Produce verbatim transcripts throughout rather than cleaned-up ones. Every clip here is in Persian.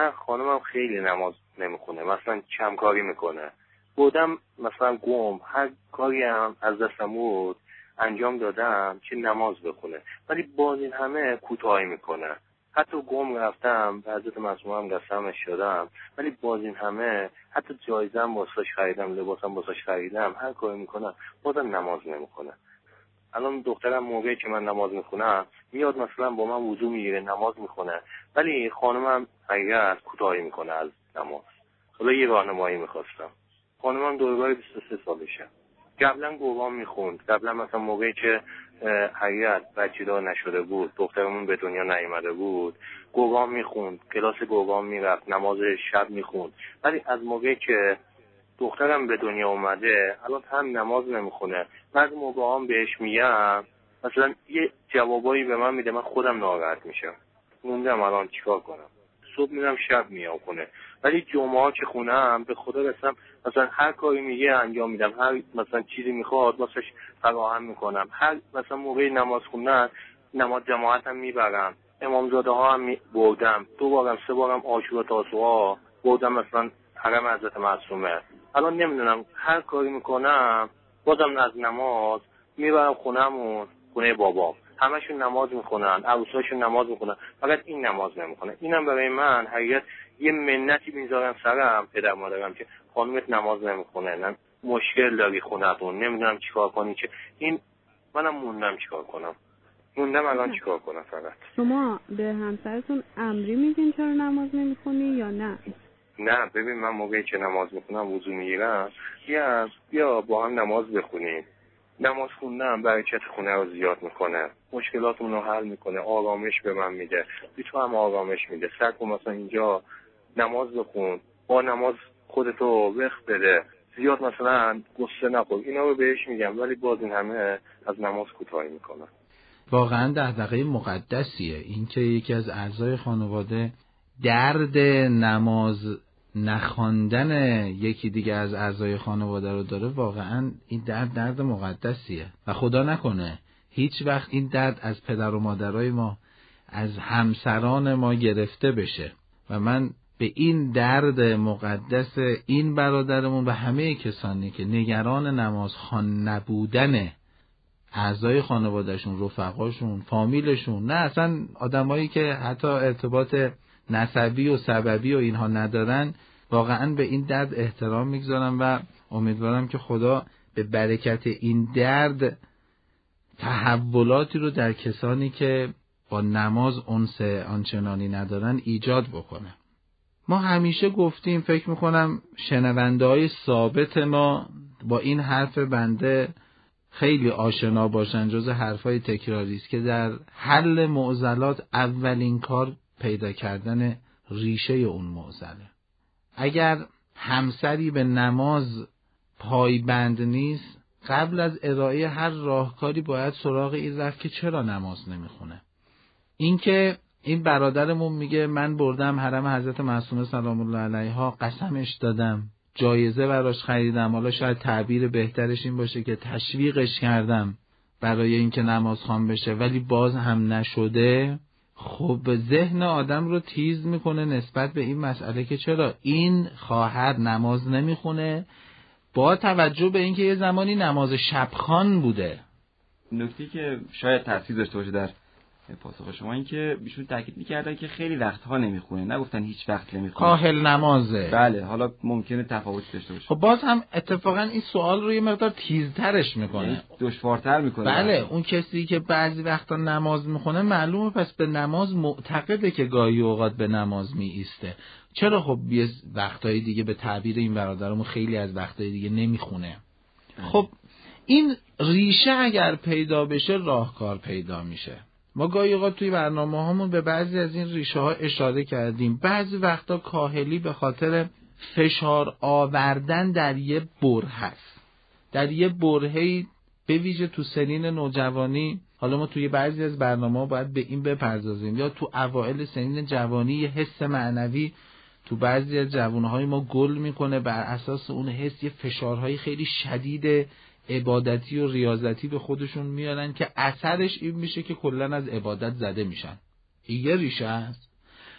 من خانمم خیلی نماز نمیخونه، مثلا کم کاری میکنه. بودم مثلا گم هر کاری هم از دستم بود انجام دادم که نماز بخونه، ولی باز این همه کوتاهی میکنه. حتی گم رفتم به حضرت معصومه هم دستمش شدم، ولی باز این همه حتی جایزم واسش خریدم، لباسم واسش خریدم، هر کاری میکنم بازم نماز نمیکنه. الان دخترم موقعی که من نماز میخونم میاد مثلا با من وضو میگیره نماز میخونه، ولی خانمم اگر کوتاهی میکنه از نماز. حالا یه راهنمایی میخواستم. خانمم دورگاه بیست و سه سالشه. قبلا گوگام میخوند، قبلا مثلا موقعی که حقیقت بچه دار نشده بود، دخترمون به دنیا نیامده بود، گوگام میخوند، کلاس گوگام میرفت، نماز شب میخوند. ولی از موقعی که دخترم به دنیا اومده الان هم نماز نمیخونه. من از موقع هم بهش میگم مثلا یه جوابایی به من میده، من خودم ناراحت میشم. موندم الان چیکار کنم. صبح میرم شب میام خونه، ولی جمعه ها که خونم به خدا رسم مثلا هر کاری میگه انجام میدم، هر مثلا چیزی میخواد واسش فراهم میکنم. هر مثلا موقع نماز خوندن نماز جماعت هم میبرم، امامزاده ها هم بردم، دو بارم سه بارم عاشورا تاسوعا بردم مثلا حرم حضرت معصومه. الان نمیدونم هر کاری میکنم بازم از نماز میبرم خونمون، خونه بابام. همشون نماز میخونن، عروساشون نماز میخونن، فقط این نماز نمیخونه. اینم برای من حقیقت یه منتی میذارم سرم پدر مادرم که خانومت نماز نمیخونه، نه مشکل داری خونتون، نمیدونم چیکار کنی. که این منم موندم چیکار کنم، موندم الان چیکار کنم. فقط شما به همسرتون امری میگین چرا نماز نمیخونی یا نه؟ نه ببین، من موقعی که نماز میخونم وضو میگیرم بیا بیا با هم نماز بخونیم. نماز خوندن برکت خونه رو زیاد میکنه، مشکلاتمون رو حل میکنه، آرامش به من میده، بی تو هم آرامش میده. سر کن مثلا اینجا نماز بخون، با نماز خودتو وقت بده، زیاد مثلا گسته نخور. اینا رو بهش میگم، ولی باز این همه از نماز کوتاهی میکنه. واقعا دغدغه مقدسیه این که یکی از اعضای خانواده درد نماز نخواندن یکی دیگه از اعضای خانواده رو داره. واقعا این درد درد مقدسیه و خدا نکنه هیچ وقت این درد از پدر و مادرای ما، از همسران ما گرفته بشه. و من به این درد مقدس این برادرمون و همه کسانی که نگران نماز خوان نبودن اعضای خانوادهشون، رفقاشون، فامیلشون، نه اصلا آدمایی که حتی ارتباط نسبی و سببی و اینها ندارن، واقعا به این درد احترام میگذارم و امیدوارم که خدا به برکت این درد تحولاتی رو در کسانی که با نماز انس آنچنانی ندارن ایجاد بکنه. ما همیشه گفتیم، فکر میکنم شنونده های ثابت ما با این حرف بنده خیلی آشنا باشن، جز حرفای تکراری است که در حل معضلات اولین کار پیدا کردن ریشه اون معضله. اگر همسری به نماز پایبند نیست، قبل از ارائه هر راهکاری باید سراغ این رفت که چرا نماز نمیخونه. این که این برادرمون میگه من بردم حرم حضرت معصومه سلام الله علیها، قسمش دادم، جایزه براش خریدم، حالا شاید تعبیر بهترش این باشه که تشویقش کردم برای اینکه نماز خوان بشه، ولی باز هم نشده. خب ذهن آدم رو تیز میکنه نسبت به این مسئله که چرا این خواهر نماز نمیخونه، با توجه به اینکه یه زمانی نماز شبخوان بوده. نکته که شاید تاثیر داشته باشه در پاسخ شما این که بیشون تاکید می‌کردن که خیلی وقتها نمیخونه، نگفتن هیچ وقت نمیخونه. کاهل نمازه. بله، حالا ممکنه تفاوت داشته باشه. خب باز هم اتفاقا این سوال رو یه مقدار تیزترش میکنه، دشوارتر میکنه. بله، اون کسی که بعضی وقتا نماز میخونه معلومه پس به نماز معتقده که گاهی اوقات به نماز می ایسته. چرا خب یه وقتای دیگه به تعبیر این برادرمون خیلی از وقتای دیگه نمیخونه. خب این ریشه اگر پیدا بشه راهکار پیدا میشه. ما گاهی اوقات توی برنامه هامون به بعضی از این ریشه ها اشاره کردیم. بعضی وقتا کاهلی به خاطر فشار آوردن در یه بره هست، در یه برهه‌ای به ویژه تو سنین نوجوانی. حالا ما توی بعضی از برنامه ها باید به این بپردازیم، یا تو اوائل سنین جوانی یه حس معنوی تو بعضی از جوانهای ما گل میکنه، بر اساس اون حس یه فشارهای خیلی شدید عبادتی و ریاضتی به خودشون میارن که اثرش این میشه که کلن از عبادت زده میشن. این یه ریشه است.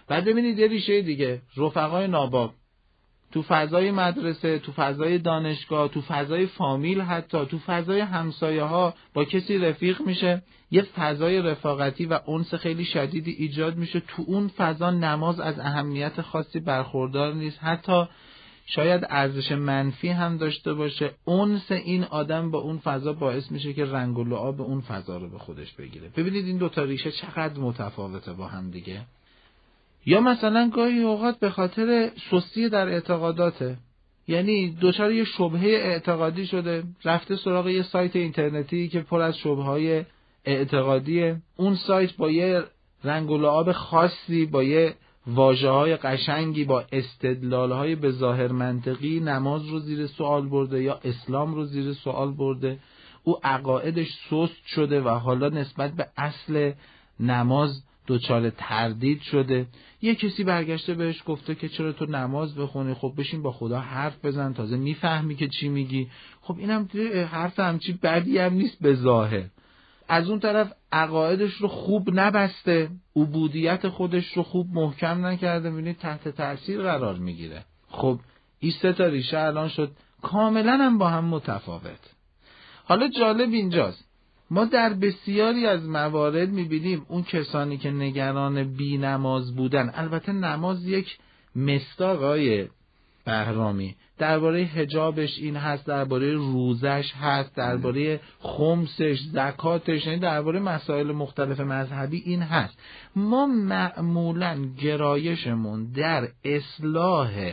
بعد ببینید یه ریشه دیگه، رفقای ناباب تو فضای مدرسه، تو فضای دانشگاه، تو فضای فامیل، حتی تو فضای همسایه ها با کسی رفیق میشه، یه فضای رفاقتی و انس خیلی شدیدی ایجاد میشه. تو اون فضا نماز از اهمیت خاصی برخوردار نیست، حتی شاید ارزش منفی هم داشته باشه. انس این آدم با اون فضا باعث میشه که رنگ و لعاب اون فضا رو به خودش بگیره. ببینید این دو تا ریشه چقدر متفاوته با هم دیگه. یا مثلا گاهی اوقات به خاطر سستی در اعتقاداته، یعنی دچار یه شبهه اعتقادی شده، رفته سراغ یه سایت اینترنتی که پر از شبهه‌های اعتقادیه. اون سایت با یه رنگ و لعاب خاصی، با یه واژه‌های قشنگی، با استدلال‌های به ظاهر منطقی نماز رو زیر سوال برده یا اسلام رو زیر سوال برده. او عقایدش سست شده و حالا نسبت به اصل نماز دچار تردید شده. یه کسی برگشته بهش گفته که چرا تو نماز بخونی، خب بشین با خدا حرف بزن، تازه میفهمی که چی میگی. خب اینم حرف همچی بدی هم نیست به ظاهر. از اون طرف عقایدش رو خوب نبسته، عبودیت خودش رو خوب محکم نکرده، میبینید تحت تأثیر قرار میگیره. خب این سه تا ریشه الان شد کاملا هم با هم متفاوت. حالا جالب اینجاست، ما در بسیاری از موارد میبینیم اون کسانی که نگران بی نماز بودن، البته نماز یک مصداقای بهرامی، درباره حجابش این هست، درباره روزش هست، درباره خمسش، زکاتش، یعنی درباره مسائل مختلف مذهبی این هست. ما معمولاً گرایشمون در اصلاح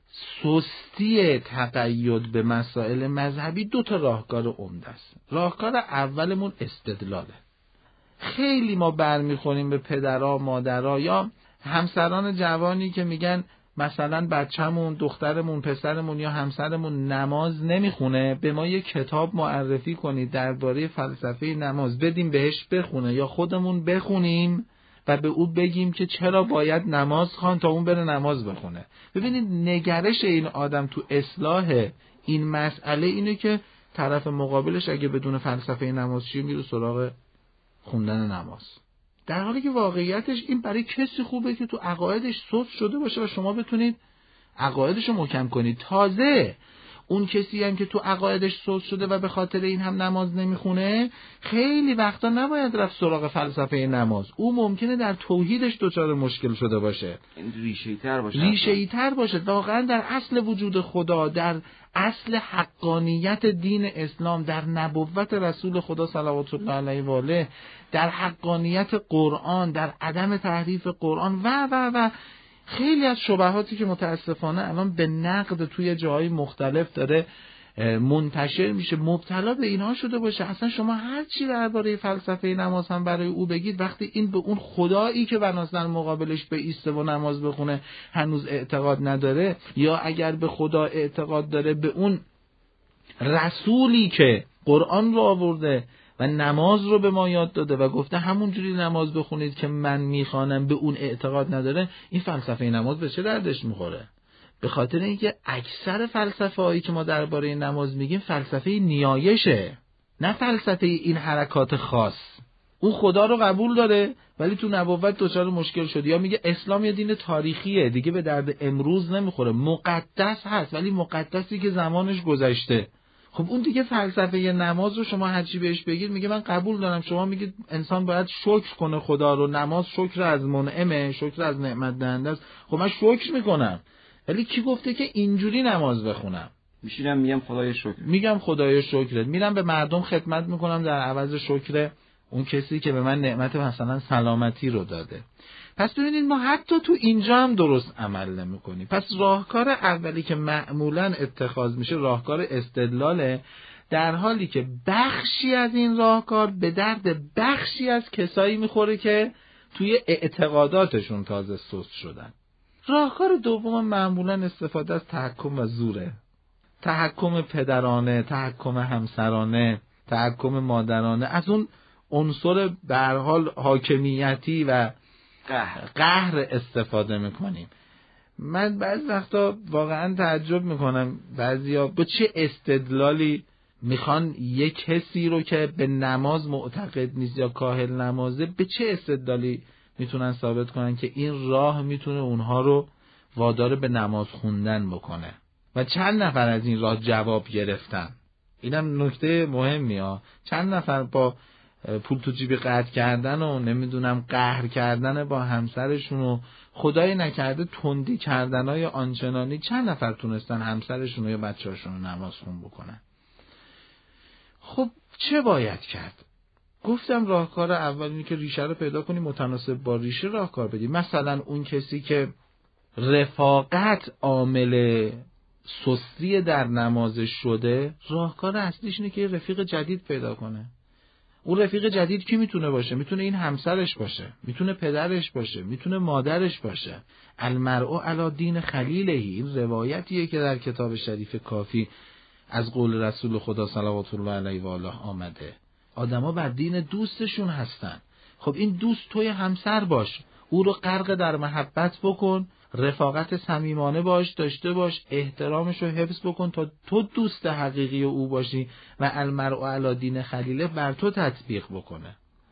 سستی تقید به مسائل مذهبی دو تا راهکار عمده است. راهکار اولمون استدلاله. خیلی ما برمیخوریم به پدرها، مادرها یا همسران جوانی که میگن مثلا بچه‌مون، دخترمون، پسرمون یا همسرمون نماز نمیخونه، به ما یه کتاب معرفی کنید درباره فلسفه نماز بدیم بهش بخونه یا خودمون بخونیم و به او بگیم که چرا باید نماز خوان تا اون بره نماز بخونه. ببینید نگرش این آدم تو اصلاح این مسئله اینه که طرف مقابلش اگه بدون فلسفه نماز چیه میره سراغ خوندن نماز، در حالی که واقعیتش این برای کسی خوبه که تو عقایدش سست شده باشه و شما بتونید عقایدش رو محکم کنید. تازه اون کسی هم که تو عقایدش سست شده و به خاطر این هم نماز نمیخونه، خیلی وقتا نباید رفت سراغ فلسفه نماز. او ممکنه در توحیدش دچار مشکل شده باشه، ریشه‌ای تر باشه ریشه‌ای تر باشه واقعا در اصل وجود خدا، در اصل حقانیت دین اسلام، در نبوت رسول خدا صلوات الله علیه و آله، در حقانیت قرآن، در عدم تحریف قرآن و و و خیلی از شبهاتی که متاسفانه الان به نقد توی جاهای مختلف داره منتشر میشه، مبتلا به اینها شده باشه. اصلا شما هر چی درباره فلسفه نماز هم برای او بگید، وقتی این به اون خدایی که بناس در مقابلش به ایسته و نماز بخونه هنوز اعتقاد نداره، یا اگر به خدا اعتقاد داره به اون رسولی که قرآن رو آورده و نماز رو به ما یاد داده و گفته همونجوری نماز بخونید که من میخوانم، به اون اعتقاد نداره، این فلسفه نماز به چه دردش میخوره؟ به خاطر اینکه اکثر فلسفه هایی که ما درباره نماز میگیم فلسفه نیایشه، نه فلسفه این حرکات خاص. اون خدا رو قبول داره ولی تو نبوت دچار مشکل شد، یا میگه اسلام یه دین تاریخیه دیگه به درد امروز نمیخوره، مقدس هست ولی مقدسی که زمانش گذشته. خب اون دیگه فلسفه نماز رو شما هر چی بهش بگید میگه من قبول دارم، شما میگید انسان باید شکر کنه خدا رو، نماز شکر از منعمه، شکر از نعمت دهنده است. خب من شکر میکنم ولی کی گفته که اینجوری نماز بخونم؟ میشینم میگم خدای شکر، میگم خدای شکرت، میرم به مردم خدمت میکنم در عوض شکر اون کسی که به من نعمت مثلا سلامتی رو داده. پس ببینید ما حتی تو اینجا هم درست عمل نمی‌کنیم. پس راهکار اولی که معمولاً اتخاذ میشه راهکار استدلاله، در حالی که بخشی از این راهکار به درد بخشی از کسایی میخوره که توی اعتقاداتشون تازه سست شدن. راهکار دوم معمولاً استفاده از تحکم و زوره، تحکم پدرانه، تحکم همسرانه، تحکم مادرانه، از اون عنصر به هر حال حاکمیتی و قهر قهر استفاده میکنیم. من بعض وقتا واقعا تعجب میکنم بعضیا با چه استدلالی میخوان یک کسی رو که به نماز معتقد نیست یا کاهل نمازه، به چه استدلالی میتونن ثابت کنن که این راه میتونه اونها رو وادار به نماز خوندن بکنه و چند نفر از این راه جواب گرفتن. اینم نکته مهمی ها. چند نفر با پول تو جیبی قطع کردن و نمیدونم قهر کردن با همسرشون و خدای نکرده تندی کردنای آنچنانی، چند نفر تونستن همسرشون یا بچه‌هاشون رو نماز خون بکنن. خب چه باید کرد؟ گفتم راهکار اول اینه که ریشه رو پیدا کنی، متناسب با ریشه راهکار بدی. مثلا اون کسی که رفاقت عامل سستی در نمازش شده، راهکار اصلیش اینه که رفیق جدید پیدا کنه. اون رفیق جدید کی میتونه باشه؟ میتونه این همسرش باشه، میتونه پدرش باشه، میتونه مادرش باشه. المرء علی دین خلیله، این روایتیه که در کتاب شریف کافی از قول رسول خدا صلوات الله علیه و آله آمده. آدما بر دین دوستشون هستن. خب این دوست توی همسر باش، او رو غرق در محبت بکن، رفاقت صمیمانه باش داشته باش، احترامش رو حفظ بکن تا تو دوست حقیقی او باشی و المرء علی دین خلیله بر تو تطبیق بکنه.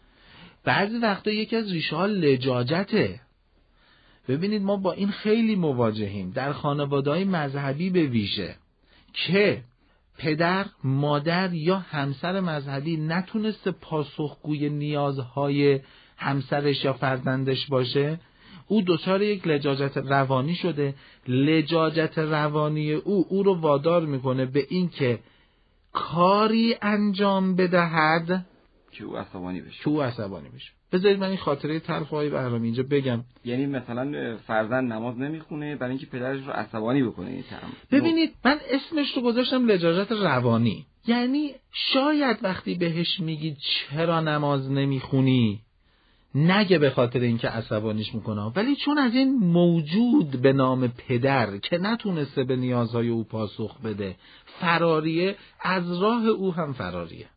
بعضی وقتا یکی از ریشه ها لجاجته. ببینید ما با این خیلی مواجهیم در خانواده‌های مذهبی به ویژه که پدر، مادر یا همسر مذهبی نتونسته پاسخگوی نیازهای همسرش یا فرزندش باشه، او دچار یک لجاجت روانی شده. لجاجت روانی او او رو وادار میکنه به این که کاری انجام بدهد که او عصبانی بشه که او عصبانی بشه. بذارید من این خاطره تلخ آقای بهرامی اینجا بگم. یعنی مثلا فرزند نماز نمیخونه برای اینکه پدرش رو عصبانی بکنه. این ترم ببینید من اسمش رو گذاشتم لجاجت روانی. یعنی شاید وقتی بهش میگی چرا نماز نمیخونی نگه به خاطر اینکه عصبانیش میکنه، ولی چون از این موجود به نام پدر که نتونسته به نیازهای او پاسخ بده فراریه، از راه او هم فراریه.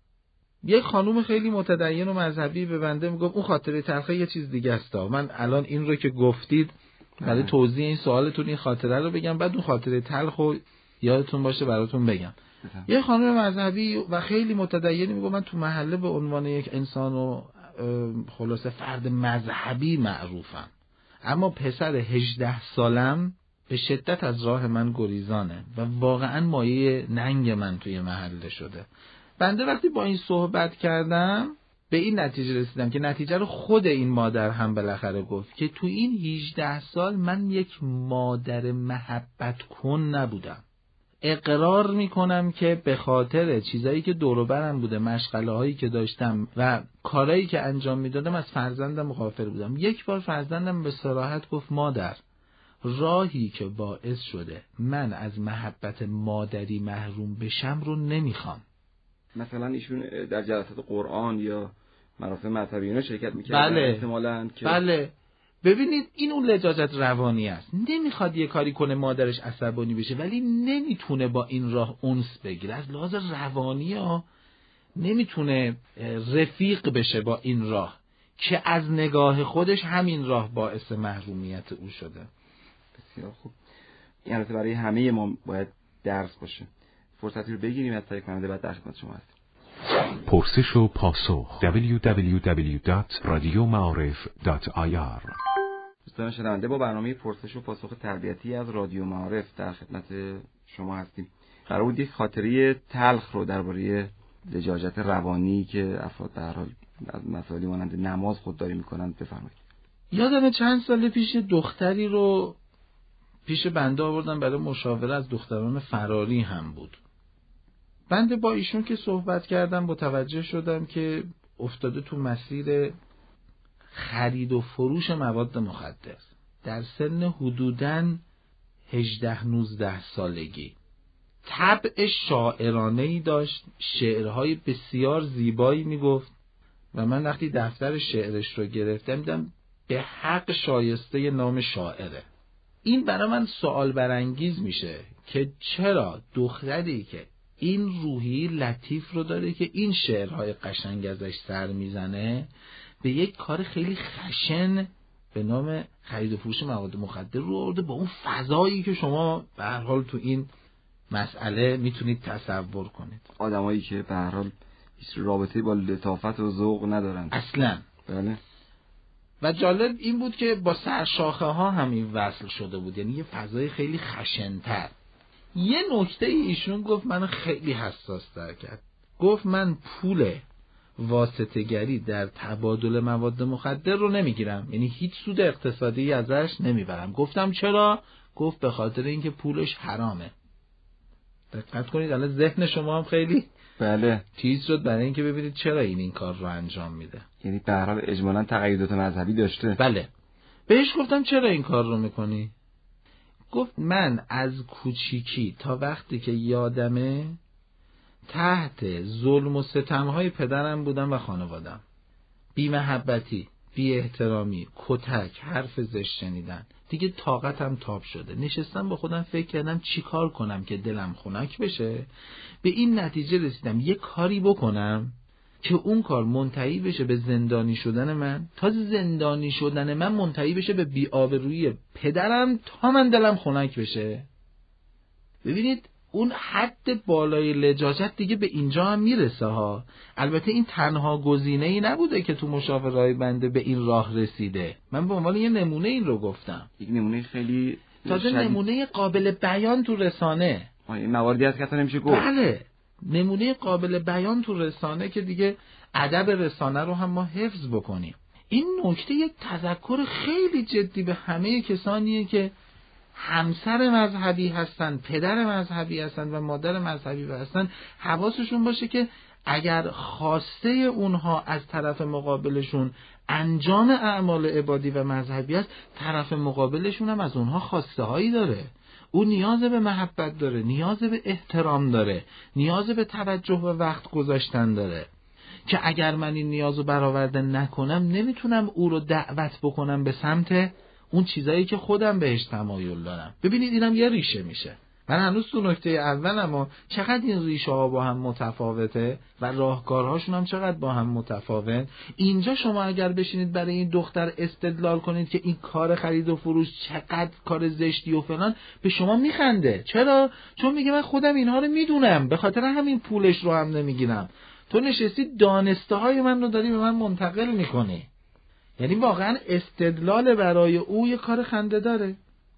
یک خانوم خیلی متدین و مذهبی به بنده میگفت اون خاطره تلخه یه چیز دیگه است. من الان این رو که گفتید برای توضیح این سوالتون این خاطره رو بگم، بعد اون خاطره تلخ رو یادتون باشه براتون بگم. یه خانوم مذهبی و خیلی متدینی میگفت من تو محله به عنوان یک انسان و خلاصه فرد مذهبی معروفم، اما پسر هجده سالم به شدت از راه من گریزانه و واقعا مایه ننگ من توی محله شده. بنده وقتی با این صحبت کردم به این نتیجه رسیدم که نتیجه رو خود این مادر هم بالاخره گفت که تو این هجده سال من یک مادر محبت کن نبودم. اقرار میکنم که به خاطر چیزایی که دور و برم بوده، مشغله هایی که داشتم و کارهایی که انجام میدادم از فرزندم غافل بودم. یک بار فرزندم به صراحت گفت مادر، راهی که باعث شده من از محبت مادری محروم بشم رو نمیخوام. مثلا ایشون در جلسات قرآن یا مراسم مذهبی اینا شرکت میکردن. بله. احتمالاً که بله. ببینید این اون لجاجت روانی است. نمیخواد یه کاری کنه مادرش عصبانی بشه ولی نمیتونه با این راه انس بگیره. از لحاظ روانی ها نمیتونه رفیق بشه با این راه که از نگاه خودش همین راه باعث محرومیت او شده. بسیار خوب. این البته برای همه ما باید درس باشه. فرصتی رو بگیریم از طریق کننده بعد در خدمت شما هستیم. پرسش و پاسخ دبلیو دبلیو دبلیو دات رادیو معارف دات آی آر. دوستان شنونده با برنامه پرسش و پاسخ تربیتی از رادیو معارف در خدمت شما هستیم. قرار بود یک خاطره تلخ رو درباره لجاجت روانی که افراد به هر حال از مسائلی مانند نماز خودداری میکنند بفرمایید. یادمه چند سال پیش دختری رو پیش بنده آوردن برای مشاوره، از دختران فراری هم بود. بنده با ایشون که صحبت کردم متوجه شدم که افتاده تو مسیر خرید و فروش مواد مخدر در سن حدوداً هجده نوزده سالگی. طبع شاعرانه‌ای داشت، شعرهای بسیار زیبایی میگفت و من وقتی دفتر شعرش رو گرفتم دیدم به حق شایسته نام شاعره. این برای من سوال برانگیز میشه که چرا دختری که این روحی لطیف رو داره که این شعرهای قشنگ ازش سر میزنه به یک کار خیلی خشن به نام خرید و فروش مواد مخدر رو آورده، با اون فضایی که شما به هر حال تو این مسئله میتونید تصور کنید. آدمایی که به هر حال هیچ رابطه‌ای با لطافت و ذوق ندارن اصلا. بله. و جالب این بود که با سرشاخه ها همین وصل شده بود، یعنی یه فضای خیلی خشن‌تر. یه نکته ایشون گفت منو خیلی حساس تر کرد. گفت من پول واسطه‌گری در تبادل مواد مخدر رو نمیگیرم، یعنی هیچ سود اقتصادی ازش نمیبرم. گفتم چرا؟ گفت به خاطر اینکه پولش حرامه. دقت کنید الان ذهن شما هم خیلی بله چیز شد برای اینکه ببینید چرا این این کار رو انجام میده. یعنی به هر حال اجمالاً تقییدات مذهبی داشته. بله. بهش گفتم چرا این کار رو میکنی؟ گفت من از کوچیکی تا وقتی که یادمه تحت ظلم و ستمهای پدرم بودم و خانوادم. بی محبتی، بی احترامی، کتک، حرف زشت شنیدن. دیگه طاقتم تاب شده. نشستم با خودم فکر کردم چی کار کنم که دلم خنک بشه. به این نتیجه رسیدم یه کاری بکنم که اون کار منتهی بشه به زندانی شدن من، تا زندانی شدن من منتهی بشه به بی‌آبرویی پدرم، تا من دلم خنک بشه. ببینید اون حد بالای لجاجت دیگه به اینجا هم میرسه ها. البته این تنها گزینه‌ای نبوده که تو مشاورای بنده به این راه رسیده. من به عنوان یه نمونه این رو گفتم. یک نمونه خیلی تازه شدید. نمونه قابل بیان تو رسانه. این مواردی هست که اصلا نمیشه گفت. بله. نمونه قابل بیان تو رسانه که دیگه ادب رسانه رو هم ما حفظ بکنیم. این نکته یک تذکر خیلی جدی به همه کسانیه که همسر مذهبی هستن، پدر مذهبی هستن و مادر مذهبی هستن. حواسشون باشه که اگر خواسته اونها از طرف مقابلشون انجام اعمال عبادی و مذهبی است، طرف مقابلشون هم از اونها خواسته هایی داره. او نیاز به محبت داره، نیاز به احترام داره، نیاز به توجه و وقت گذاشتن داره که اگر من این نیازو برآورده نکنم نمیتونم او رو دعوت بکنم به سمت اون چیزایی که خودم بهش تمایل دارم. ببینید اینم یه ریشه میشه. من هنوز تو نکته اولم و چقدر این ریشه ها با هم متفاوته و راهکارهاشون هم چقدر با هم متفاوت. اینجا شما اگر بشینید برای این دختر استدلال کنید که این کار خرید و فروش چقدر کار زشتی و فلان، به شما میخنده. چرا؟ چون میگه من خودم اینها رو میدونم، به خاطر همین پولش رو هم نمیگیرم. تو نشستی دانسته های من رو داری به من منتقل میکنی. یعنی واقعا استدلال برای او یه کار خنده داره.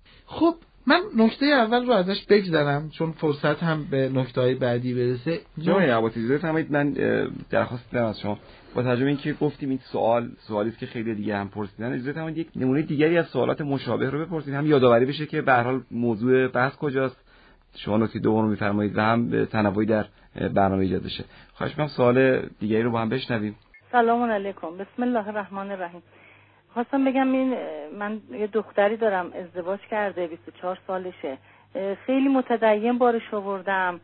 خب من نکته اول رو ازش بگذرم چون فرصت هم به نکته‌های بعدی برسه. جناب عباسی اجازه فرمایید من درخواست دارم از شما، با توجه به اینکه گفتیم این سوال سوالی است که خیلی دیگه هم پرسیدن، اجازه فرمایید یک نمونه دیگری از سوالات مشابه رو بپرسید، هم یادآوری بشه که به هر حال موضوع بحث کجاست. شما نکته دوم رو می‌فرمایید و هم به تنوعی در برنامه ایجاد بشه. خواهش می‌کنم سوال دیگری رو با هم بشنویم. سلام علیکم. بسم الله الرحمن الرحیم. خواستم بگم این من یه دختری دارم ازدواج کرده، بیست و چهار سالشه، خیلی متدین بارش آوردم،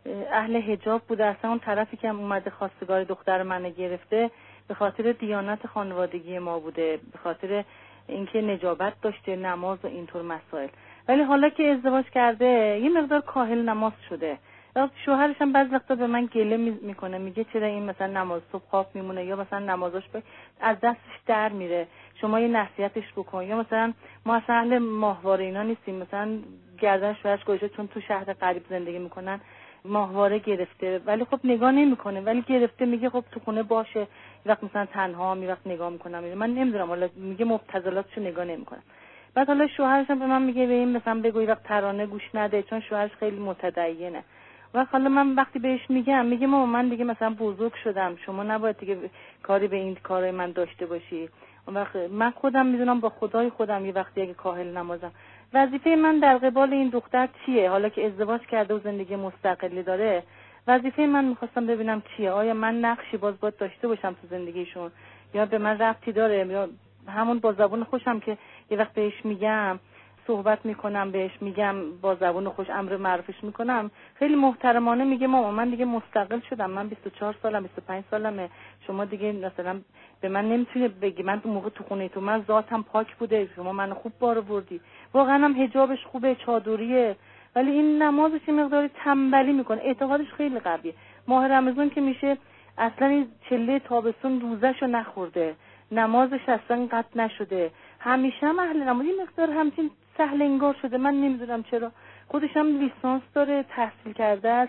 اهل حجاب بوده. اصلا اون طرفی که اومده خواستگار دختر منو گرفته به خاطر دیانت خانوادگی ما بوده، به خاطر اینکه نجابت داشته، نماز و اینطور مسائل. ولی حالا که ازدواج کرده یه مقدار کاهل نماز شده. شوهرش هم بعض وقتا به من گله میکنه، میگه چرا این مثلا نماز صبح خواب میمونه یا مثلا نمازش از دستش در میره، شما یه نصیحتش بکن. یا مثلا ما اصلا اهل ماهواره اینا نیستیم، مثلا گردن شوهرش گوشه چون تو شهر غریب زندگی میکنن ماهواره گرفته، ولی خب نگاه نمیکنه، ولی گرفته میگه خب تو خونه باشه، یه وقت مثلا تنها می وقت نگاه میکنم. من نمیدونم، حالا میگه مبتذلاتشو نگاه نمیکنم. بعد حالا شوهرش هم به من میگه به این مثلا بگو یه وقت ترانه گوش نده، چون شوهرش خیلی متدینه. و حالا من وقتی بهش میگم میگه مامان من دیگه مثلا بزرگ شدم، شما نباید دیگه کاری به این کارای من داشته باشی. اون وقت من خودم میدونم با خدای خودم یه وقتی اگه کاهل نمازم. وظیفه من در قبال این دختر چیه؟ حالا که ازدواج کرده و زندگی مستقلی داره، وظیفه من میخواستم ببینم چیه. آیا من نقشی باز باید داشته باشم تو زندگیشون یا به من ربطی داره؟ یا همون با زبون خوشم که یه وقت بهش میگم صحبت میکنم، بهش میگم با زبون خوش امر معروفش میکنم، خیلی محترمانه میگه مامان من دیگه مستقل شدم، من بیست و چهار سالم، بیست و پنج سالمه، شما دیگه مثلا به من نمیتونی بگی، من تو موقع تو خونه تو من ذاتم پاک بوده، شما منو خوب بار آوردی. واقعا هم حجابش خوبه، چادریه، ولی این نمازش یه مقداری تنبلی میکنه، اعتقادش خیلی قویه. ماه رمضان که میشه اصلا این چله تابستون روزشو نخورده، نمازش اصلا قطع نشده، همیشه هم اهل نماز. این مقدار همچین سهل انگار شده، من نمیدونم چرا. خودش هم لیسانس داره، تحصیل کرده است،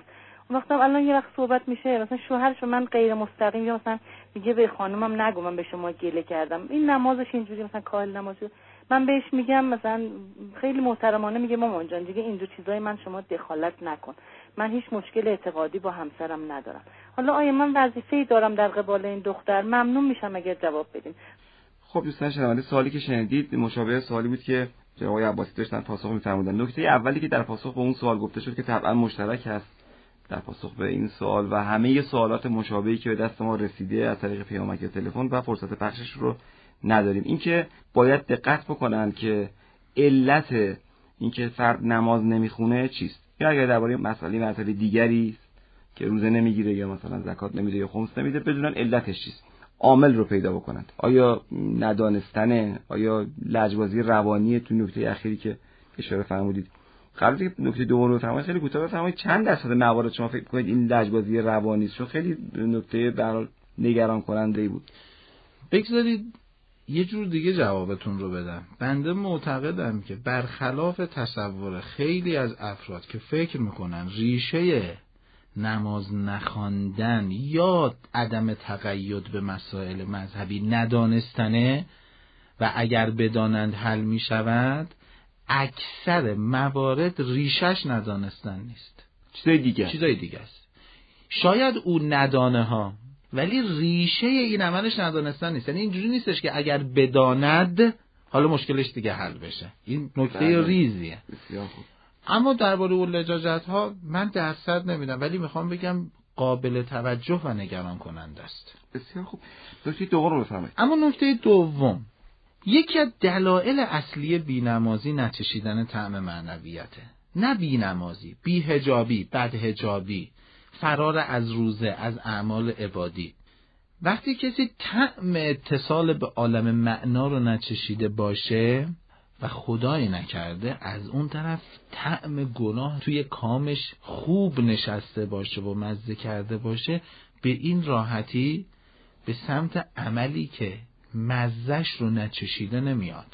وقتم الان یه وقت صحبت میشه مثلا شوهرش من غیر مستقیم یا مثلا میگه به خانومم نگو من به شما گله کردم، این نمازش اینجوری مثلا کاهل نمازه، من بهش میگم مثلا خیلی محترمانه میگه مامان جان دیگه اینجور چیزای من شما دخالت نکن، من هیچ مشکل اعتقادی با همسرم ندارم. حالا آیا من وظیفه‌ای دارم در قبال این دختر؟ ممنون میشم اگر جواب بدین. خب دوستان شنونده، سوالی که شنیدید مشابه سوالی بود که جناب آقای عباسی داشتن پاسخ می‌فرمودن. نکته اولی که در پاسخ به اون سوال گفته شد که طبعا مشترک است در پاسخ به این سوال و همه سوالات مشابهی که به دست ما رسیده از طریق پیامک یا تلفن و فرصت پخشش رو نداریم. این که باید دقت بکنن که علت اینکه فرد نماز نمیخونه چیست، یا اگر درباره مسئله مسئله دیگری که روزه نمیگیره یا مثلا زکات نمیده یا خمس نمیده بدونن علتش چیست، عامل رو پیدا بکنند. آیا ندانستنه، آیا لجبازی روانی تو نکته اخیری که اشاره فرمودید. قبل از نکته دوم رو فرمایید خیلی کوتاه بفرمایید چند درصد موارد شما فکر می‌کنید این لجبازی روانی است؟ چون خیلی نکته به هر حال نگران کننده بود. بگذارید یه جور دیگه جوابتون رو بدم. بنده معتقدم که برخلاف تصور خیلی از افراد که فکر میکنن ریشه نماز نخواندن یا عدم تقید به مسائل مذهبی ندانستنه و اگر بدانند حل میشود، اکثر موارد ریشش ندانستن نیست، چیزای دیگه چیزای دیگه است. شاید او ندانه ها، ولی ریشه این عملش ندانستن نیست. یعنی اینجوری نیستش که اگر بداند حالا مشکلش دیگه حل بشه. این نکته ریزیه. بسیار خوب. اما درباره اون لجاجت ها من درصد نمیدم، ولی میخوام بگم قابل توجه و نگران کننده است. بسیار خوب. نکته دوم رو بفرمایید. اما نکته دوم، یکی از دلایل اصلی بی‌نمازی نچشیدن طعم معنویته. نه بی‌نمازی، بی‌حجابی، بدحجابی، فرار از روزه، از اعمال عبادی. وقتی کسی طعم اتصال به عالم معنا رو نچشیده باشه و خدایی نکرده از اون طرف طعم گناه توی کامش خوب نشسته باشه و مزه کرده باشه، به این راحتی به سمت عملی که مزهش رو نچشیده نمیاد.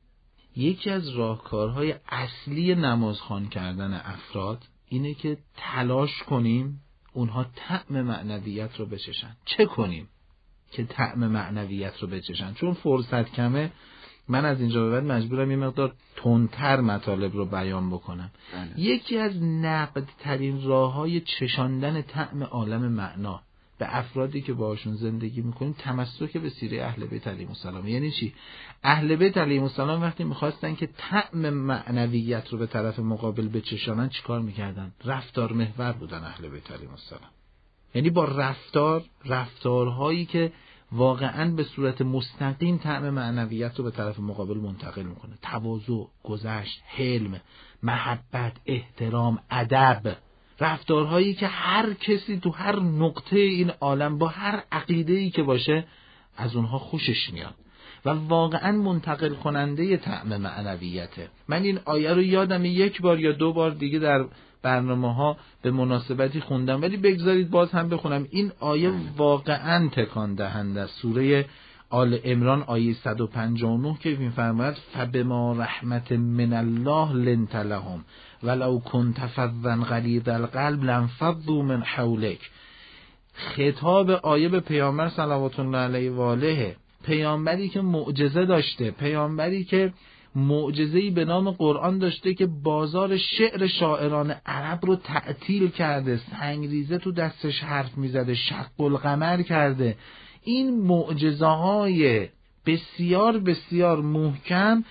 یکی از راهکارهای اصلی نمازخوان کردن افراد اینه که تلاش کنیم اونها طعم معنویت رو بچشن. چه کنیم که طعم معنویت رو بچشن؟ چون فرصت کمه، من از اینجا به بعد مجبورم یه مقدار تندتر مطالب رو بیان بکنم. بله. یکی از نقد ترین راه‌های چشاندن طعم عالم معنا به افرادی که باهاشون زندگی میکنیم تمسک به سیره اهل بیت علیهم السلام. یعنی چی؟ اهل بیت علیهم السلام وقتی میخواستن که طعم معنویت رو به طرف مقابل بچشانن چیکار میکردن؟ رفتار محور بودن اهل بیت علیهم السلام. یعنی با رفتار، رفتارهایی که واقعاً به صورت مستقیم طعم معنویت رو به طرف مقابل منتقل میکنه. تواضع، گذشت، حلم، محبت، احترام، ادب، رفتارهایی که هر کسی تو هر نقطه این عالم با هر عقیده‌ای که باشه از اونها خوشش میاد و واقعاً منتقل کننده طعم معنویته. من این آیه رو یادم یک بار یا دو بار دیگه در برنامه‌ها به مناسبتی خوندم، ولی بگذارید باز هم بخونم. این آیه واقعاً تکان دهنده است. سوره آل عمران آیه صد و پنجاه و نه که می‌فرماید فبما رحمت من الله لنت لهم ولو كنت فظا غلیظ القلب لانفضوا من حولک. خطاب آیه به پیامبر صلوات الله علیه و آله، پیامبری که معجزه داشته، پیامبری که معجزه‌ای به نام قرآن داشته که بازار شعر شاعران عرب رو تعطیل کرده، سنگریزه تو دستش حرف میزده، شق القمر کرده. این معجزه‌های بسیار بسیار محکم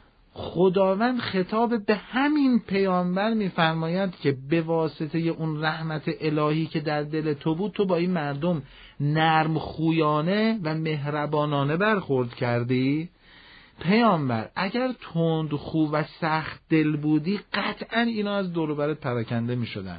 خداوند خطاب به همین پیامبر میفرماید که به واسطه اون رحمت الهی که در دل تو بود، تو با این مردم نرم خویانه و مهربانانه برخورد کردی. پیامبر اگر تند خو و سخت دل بودی قطعا اینا از دور و برت پراکنده می شدن.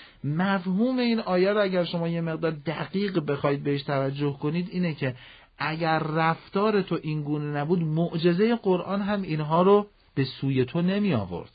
مفهوم این آیه رو اگر شما یه مقدار دقیق بخواید بهش توجه کنید اینه که اگر رفتار تو این گونه نبود، معجزه قرآن هم اینها رو به سوی تو نمی آورد.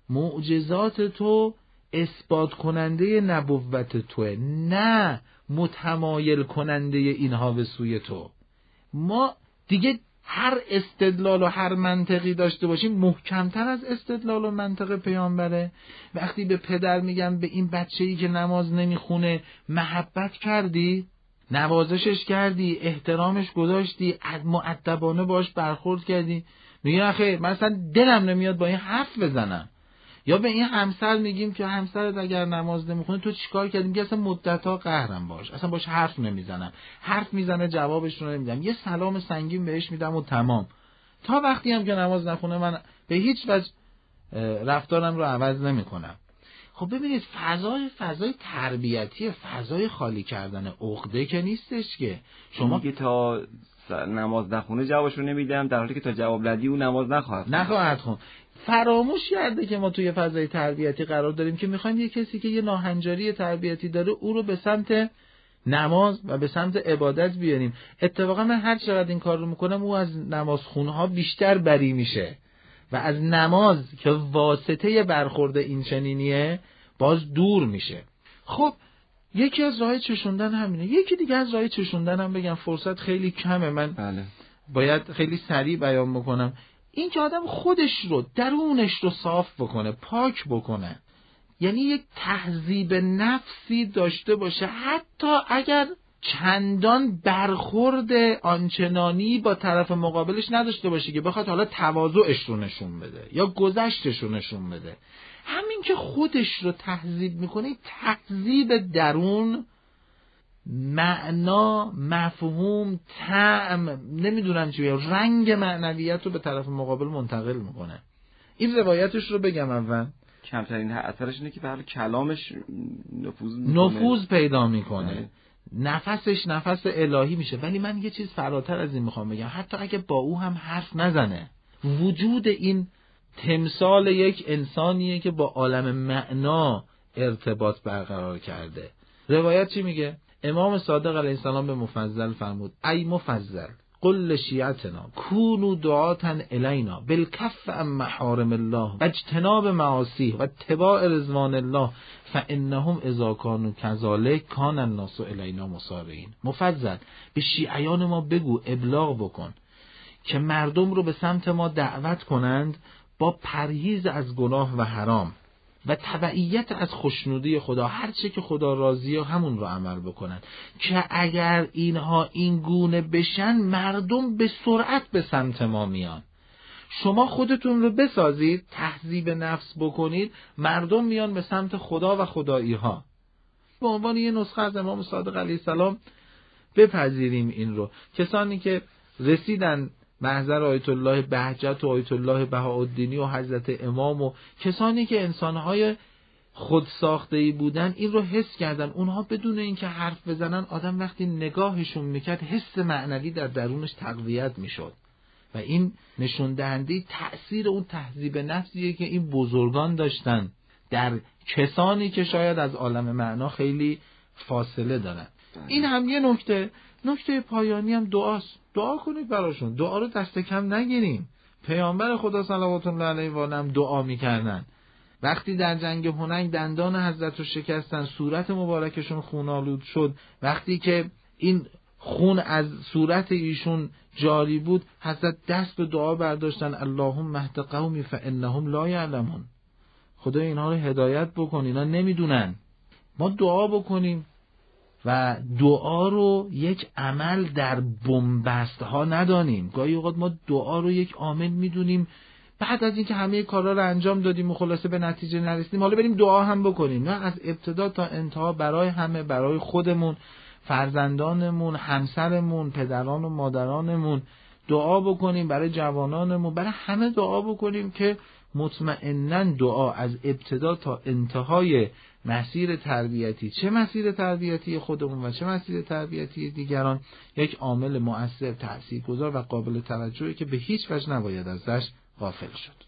معجزات تو اثبات کننده نبوت توه، نه متمایل کننده اینها به سوی تو. ما دیگه هر استدلال و هر منطقی داشته باشیم محکمتر از استدلال و منطق پیامبره. وقتی به پدر میگم به این بچه‌ای که نماز نمیخونه محبت کردی، نوازشش کردی، احترامش گذاشتی، مؤدبانه باش برخورد کردی، میگه آخه مثلا دلم نمیاد با این حرف بزنم. یا به این همسر میگیم که همسرت اگر نماز نمیخونه تو چیکار کردی؟ میگه اصلا مدت‌ها قهرم باش، اصلا باش حرف نمیزنم، حرف میزنه جوابش رو نمیدم، یه سلام سنگین بهش میدم و تمام. تا وقتی هم که نماز نخونه من به هیچ وجه رفتارم رو عوض نمیکنم. خب ببینید فضای فضای تربیتی، فضای خالی کردن عقده که نیستش که شما که تا نماز نخونه جوابشو نمیدم، در حالی که تا جواب ندی اون نماز نخواهد نخواهد خون. فراموش کرده که ما توی فضای تربیتی قرار داریم که میخوایم یه کسی که یه ناهنجاری تربیتی داره او رو به سمت نماز و به سمت عبادت بیاریم. اتفاقا من هر چقدر این کار رو میکنم او از نماز خونها بیشتر بری میشه و از نماز که واسطه برخورد این چنینیه باز دور میشه. خب یکی از راه چشوندن همینه. یکی دیگه از راه چشوندن هم بگم، فرصت خیلی کمه، من بله. باید خیلی سریع بیان بکنم. این که آدم خودش رو، درونش رو صاف بکنه، پاک بکنه، یعنی یک تهذیب نفسی داشته باشه، حتی اگر چندان برخورد آنچنانی با طرف مقابلش نداشته باشه که بخواد حالا تواضعش رو نشون بده یا گذشتش رو نشون بده. همین که خودش رو تهذیب میکنه، تهذیب درون، معنا، مفهوم، طعم، نمیدونم چی، رنگ معنویت رو به طرف مقابل منتقل میکنه. این روایتش رو بگم اول. کمترین اثرش اینه که به حال کلامش نفوذ نفوذ پیدا میکنه، نفسش نفس الهی میشه. ولی من یه چیز فراتر از این میخوام بگم، حتی اگه با او هم حرف نزنه، وجود این تمثال یک انسانیه که با عالم معنا ارتباط برقرار کرده. روایت چی میگه؟ امام صادق علیه السلام به مفضل فرمود: ای مفضل قل شیعتنا کونوا دعاتا الینا بالکف عن محارم الله و اجتناب معاصیه و اتباع رضوان الله فانهم اذا كانوا كذلك کان الناس الینا مسارعین. مفضل به شیعیان ما بگو، ابلاغ بکن که مردم رو به سمت ما دعوت کنند با پرهیز از گناه و حرام و تبعیت از خوشنودی خدا، هر چه که خدا راضیه همون رو عمل بکنن، که اگر اینها این گونه بشن مردم به سرعت به سمت ما میان. شما خودتون رو بسازید، تهذیب نفس بکنید، مردم میان به سمت خدا و خدایی ها. به عنوان یه نسخه از امام صادق علیه السلام بپذیریم این رو. کسانی که رسیدن محضر آیت الله بهجت و آیت الله بهاءالدینی و حضرت امام و کسانی که انسانهای خود ساخته‌ای بودن، این رو حس کردن. اونها بدون اینکه حرف بزنن، آدم وقتی نگاهشون میکرد حس معنوی در درونش تقویت میشد و این نشون دهنده تأثیر اون تهذیب نفسیه که این بزرگان داشتن در کسانی که شاید از عالم معنا خیلی فاصله دارن. این هم یه نکته. نکته پایانی هم دعاست. دعا کنید براشون، دعا رو دست کم نگیریم. پیامبر خدا صلوات الله علیه و آله دعا میکردن. وقتی در جنگ هنین دندان حضرت رو شکستن، صورت مبارکشون خونالود شد، وقتی که این خون از صورت ایشون جاری بود، حضرت دست به دعا برداشتن: اللهم اهد قومی فانهم لا یعلمون. خدا اینها رو هدایت بکن، اینا نمیدونن. ما دعا بکنیم و دعا رو یک عمل در بن‌بست ها ندانیم. گاهی اوقات ما دعا رو یک عامل میدونیم، بعد از اینکه همه کارا رو انجام دادیم و خلاصه به نتیجه نرسیدیم حالا بریم دعا هم بکنیم. نه، از ابتدا تا انتها برای همه، برای خودمون، فرزندانمون، همسرمون، پدران و مادرانمون دعا بکنیم، برای جوانانمون، برای همه دعا بکنیم که مطمئناً دعا از ابتدا تا انتهای مسیر تربیتی، چه مسیر تربیتی خودمون و چه مسیر تربیتی دیگران، یک عامل مؤثر، تاثیرگذار و قابل توجهی که به هیچ وجه نباید ازش غافل شد.